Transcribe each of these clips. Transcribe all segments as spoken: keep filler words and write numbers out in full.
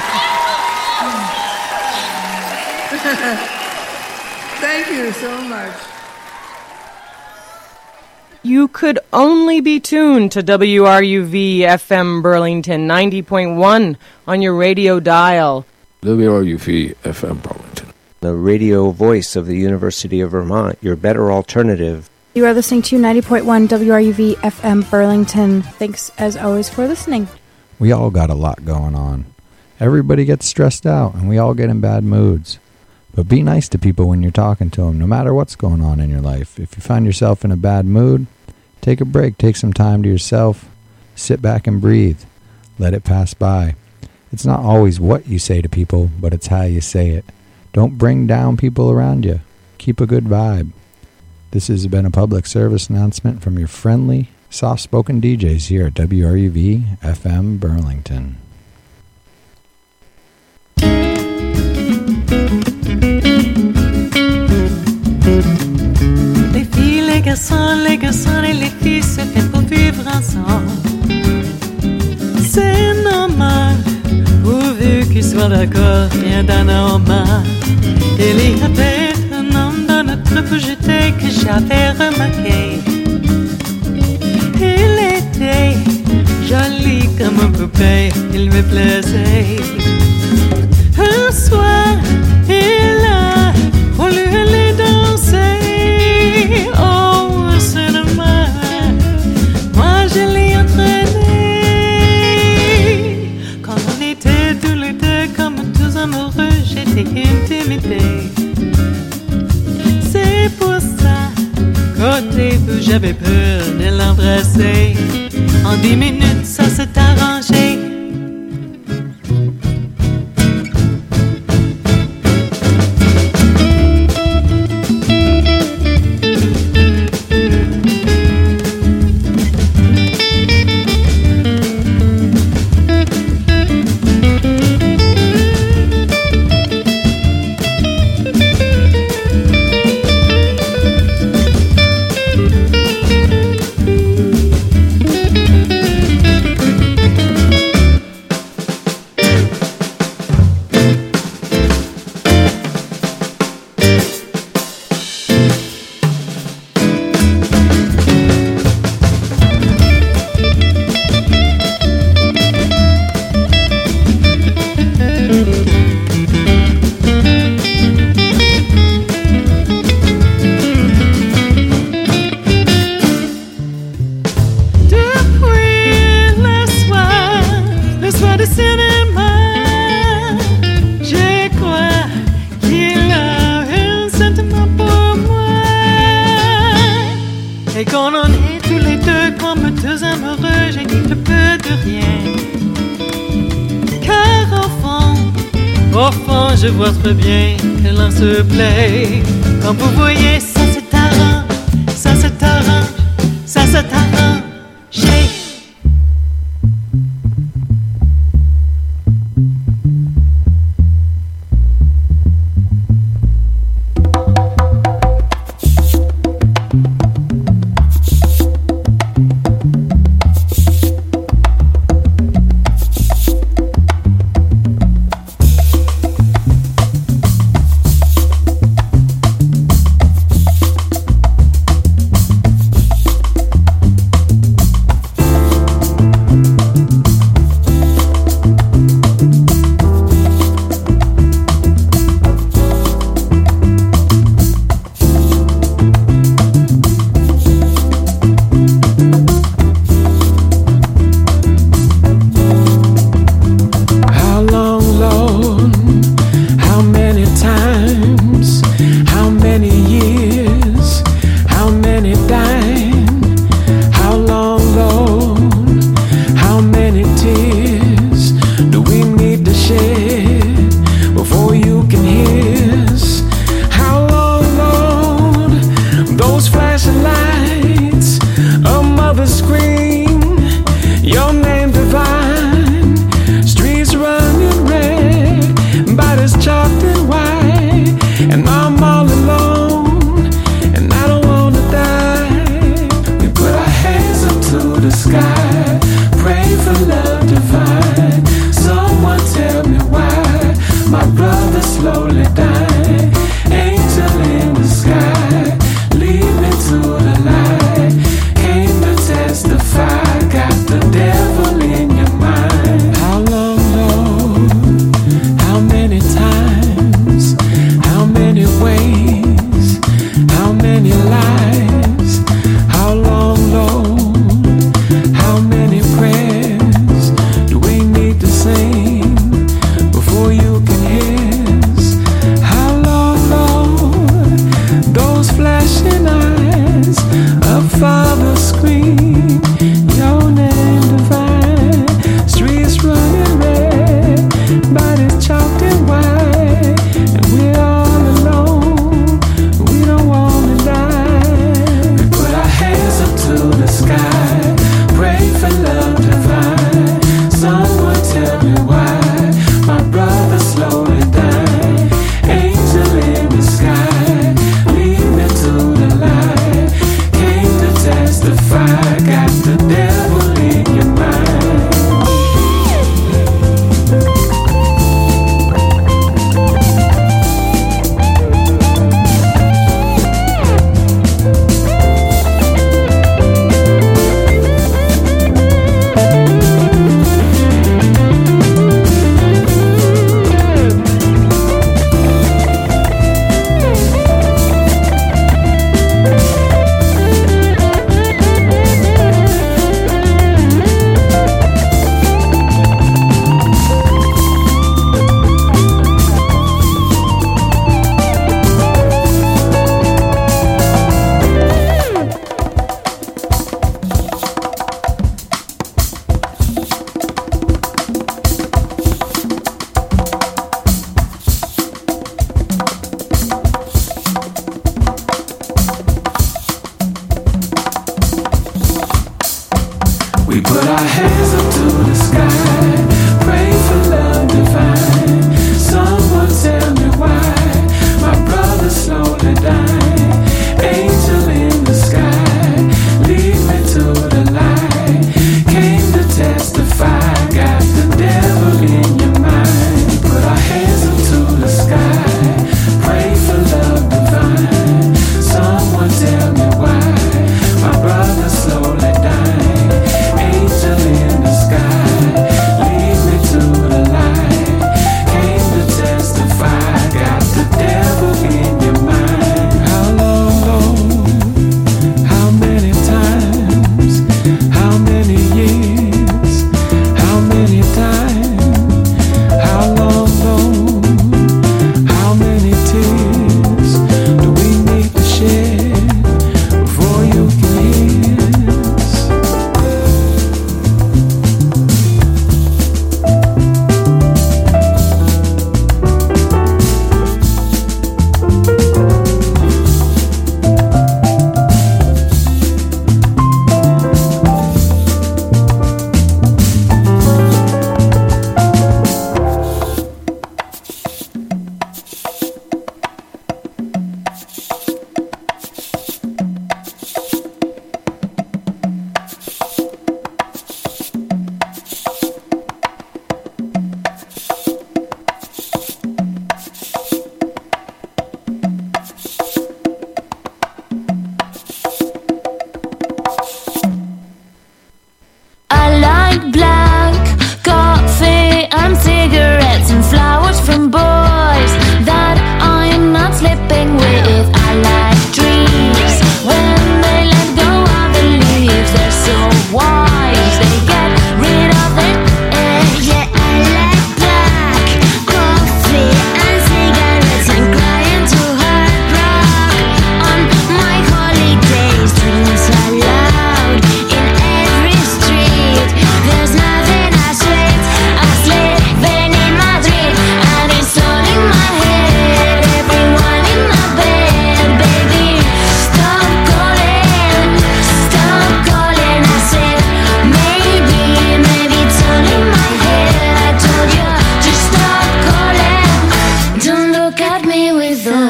Thank you so much. You could only be tuned to W R U V F M Burlington ninety point one on your radio dial. W R U V F M Burlington, the radio voice of the University of Vermont, your better alternative. You are listening to ninety point one W R U V F M Burlington. Thanks, as always, for listening. We all got a lot going on. Everybody gets stressed out, and we all get in bad moods. But be nice to people when you're talking to them, no matter what's going on in your life. If you find yourself in a bad mood, take a break, take some time to yourself, sit back and breathe. Let it pass by. It's not always what you say to people, but it's how you say it. Don't bring down people around you. Keep a good vibe. This has been a public service announcement from your friendly, soft-spoken D Js here at W R U V F M Burlington. Les filles, les garçons, les garçons et les filles se font pour vivre ensemble. C'est normal, pourvu qu'ils soient d'accord, rien d'anormal. Il y avait un homme dans notre projeté que j'avais remarqué. Il était joli comme une poupée, il me plaisait. Un soir, il a voulu aller danser. Oh, c'est dommage, moi je l'ai entraîné. Quand on était tous les deux comme tous amoureux, j'étais intimidée. C'est pour ça qu'au début j'avais peur de l'embrasser. En dix minutes ça s'est arrangé. Je vois très bien que l'on se plaît. Comme vous voyez, ça se t'arrange, ça se t'arrange, ça se t'arrange.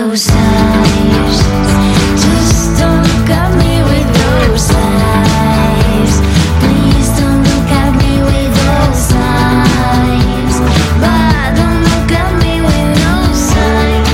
those eyes. Just don't look at me with those eyes. Please don't look at me with those eyes. But don't look at me with those eyes.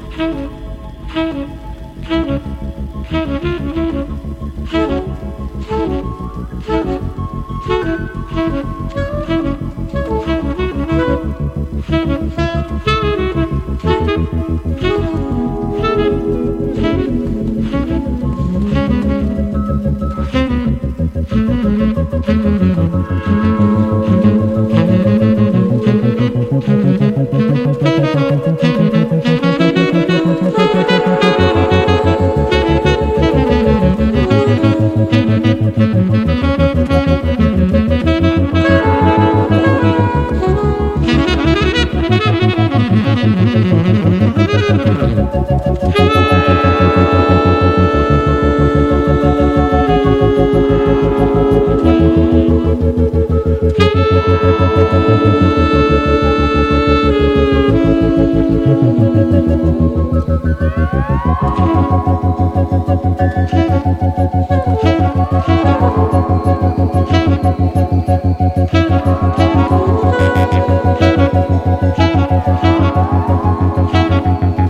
Thank you.